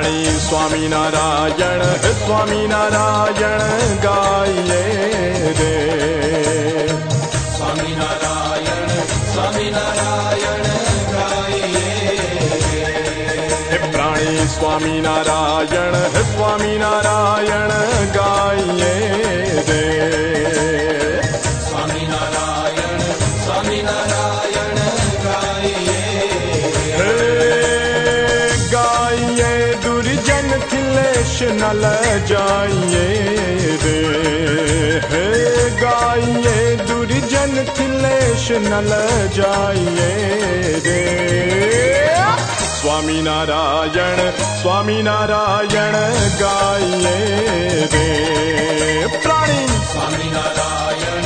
प्राणी स्वामी नारायण स्वामी नारायण गाइए रे। स्वामी नारायण गाइए रे। प्राणी स्वामी नारायण गाइए रे। स्वामी नारायण गाइए हे गाइए दुर्जन थिलेश नल जाइए रे। हे गाइए दुर्जन थिलेश नल जाइए रे। स्वामी नारायण गाइए रे। प्राणी स्वामी नारायण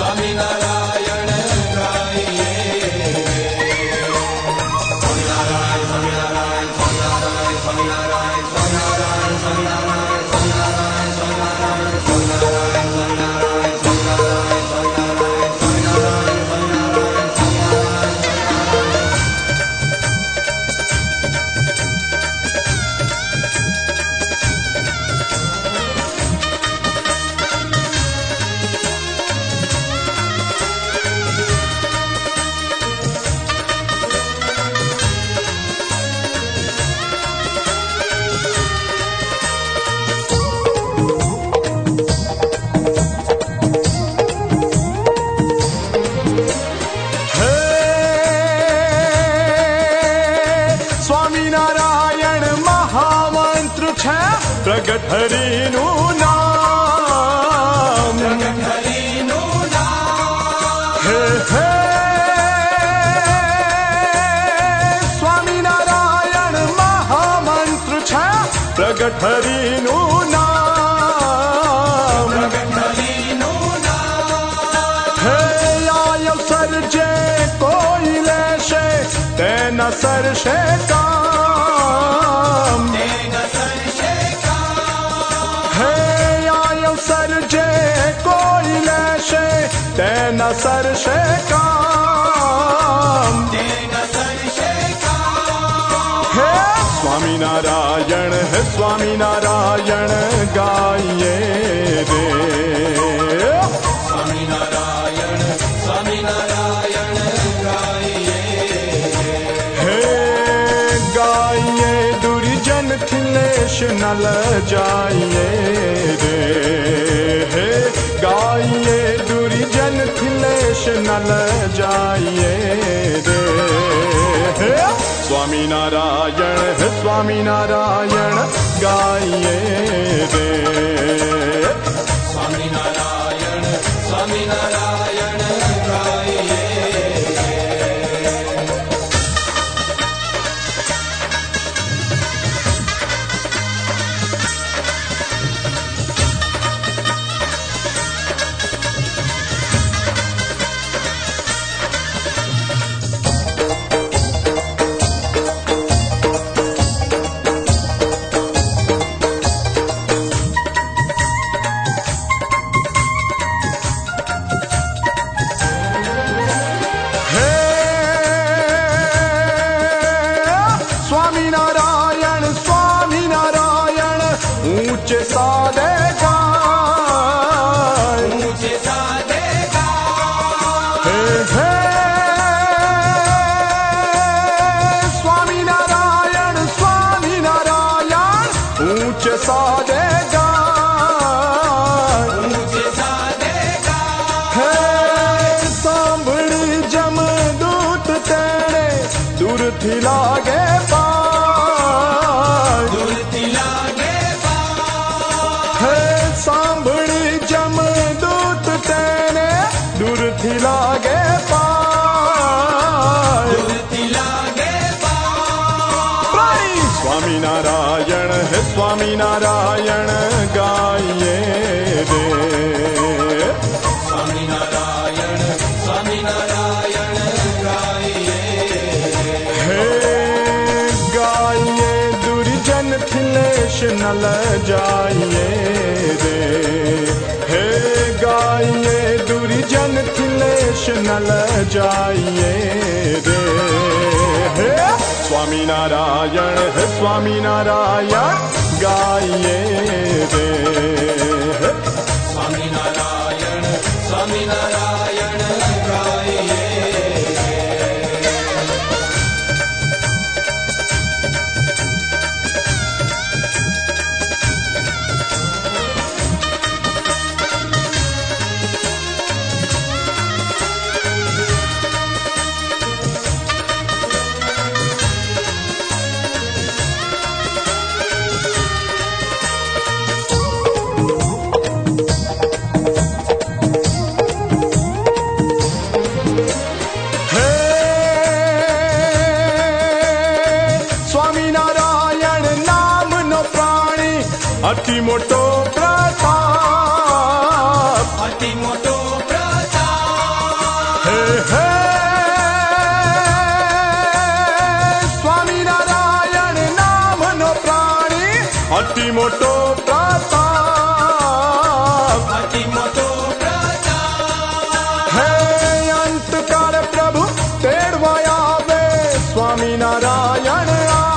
गाइए रे। स्वामी नारायण स्वामी नारायण स्वामी नारायण स्वामी नारायण स्वामी नारायण स्वामी नारायण स्वामी नारायण स्वामी नारायण स्वामी नारायण स्वामी नारायण स्वामी नारायण स्वामी नारायण स्वामी नारायण स्वामी नारायण स्वामी प्रगट हरिનું નામ હે હે સ્વામિનારાયણ મહામંત્ર છે પ્રગટ હરિનું નામ હે આયો સરજે કોઈ લેશે તેના સરશે કામ तेना सरसे काम हे स्वामी नारायण गाइए रे। स्वामी नारायण गाइए हे गाइए दुर्जन थिलेश नल जाइए रे। हे गाइए दुर्जन थिलेश नल जाइए रे। हे स्वामी नारायण गाइए रे। स्वामी नारायण गाइए ऊंचे सादे हे हे स्वामी नारायण ऊंचे सादे हे सांभળી जमदूत तेणे दूर थी लागे सांभળી जमदूत तेने दूर थी लागे प्राणी स्वामी नारायण गाइए रे। स्वामी नारायण गाइए हे गाइए दुर्जन थिलेश नल जाइए रे। हे गाइए दुर्जन थिलेश नल जाइए रे। हे स्वामी स्वामीनारायण स्वामीनारायण गाइए रे। स्वामीनारायण स्वामीनारायण गाइए। अति मोटो प्रताप, अति मोटो प्रताप, हे हे स्वामीनारायण नाम नो प्राणी। अति मोटो प्रताप, अति मोटो प्रताप, हे अंतकाल प्रभु तेड़वाया वे स्वामीनारायण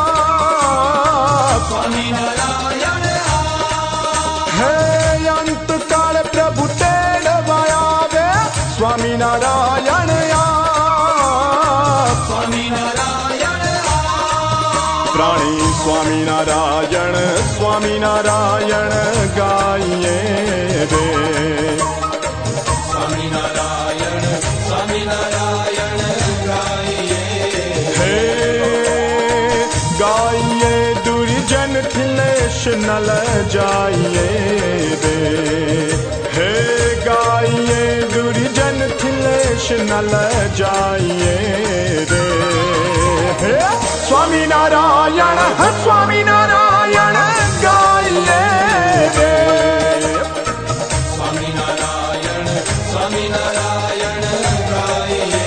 आप। स्वामीनारायण हे अंतकाल प्रभु तेड़वाया वे स्वामीनारायण आप। स्वामीनारायण प्राणी स्वामीनारायण स्वामीनारायण गाइए रे। स्वामीनारायण स्वामीनारायण गाइए। हे गाइए दुर्जन थिलेश नल जाइए रे। हे गाइए दुर्जन थिलेश नल जाइए रे। हे स्वामीनारायण स्वामीनारायण गाइए रे। स्वामीनारायण स्वामीनारायण गाइए।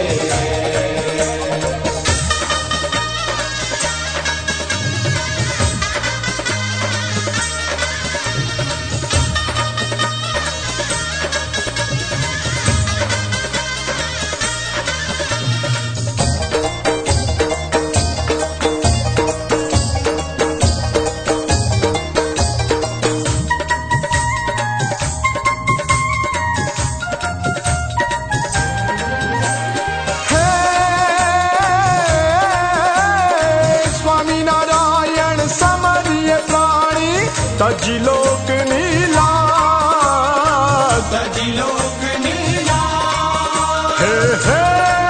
तजी लोक नीला, तजी लोक नीला, हे हे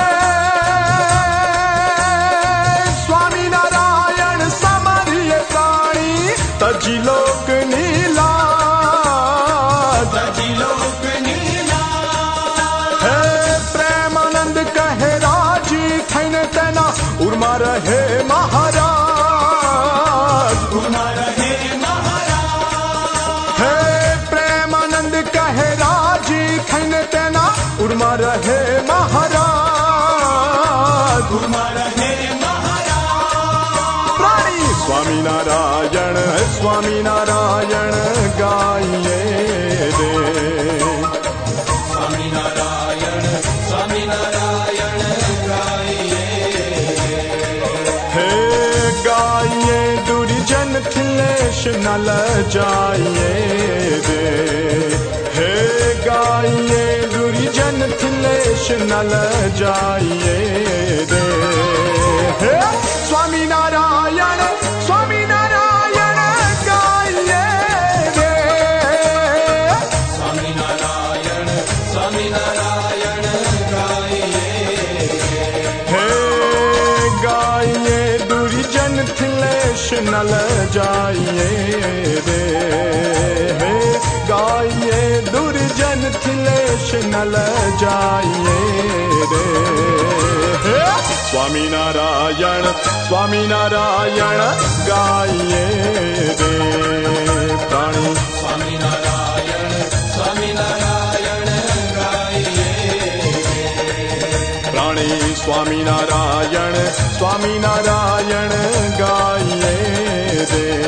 स्वामीनारायण समरिय प्राणी। तजी लोक नीला, तजी लोक नीला, हे प्रेमानंद कहे राजी थैने तेना उर्मा रहे महाराज, उर्मा रहे उर्मा रहे महाराज, उर्मा रहे महाराज। प्राणी स्वामीनारायण स्वामीनारायण गाइए रे। स्वामीनारायण स्वामीनारायण गाइए। हे गाइए दुर्जन थिलेश नल जाइए रे। हे गाइए दुर्जन थिलेश नल जाइए रे। हे स्वामीनारायण स्वामीनारायण गाइए रे। स्वामीनारायण स्वामीनारायण गाइए। हे गाइए दुर्जन थिलेश नल जाइए रे। हे गाइए दुर्जन थिलेश नल जाइए रे। हे स्वामीनारायण स्वामीनारायण गाइए रे। प्राणी स्वामीनारायण स्वामीनारायण गाइए। प्राणी स्वामीनारायण स्वामीनारायण गाइए रे।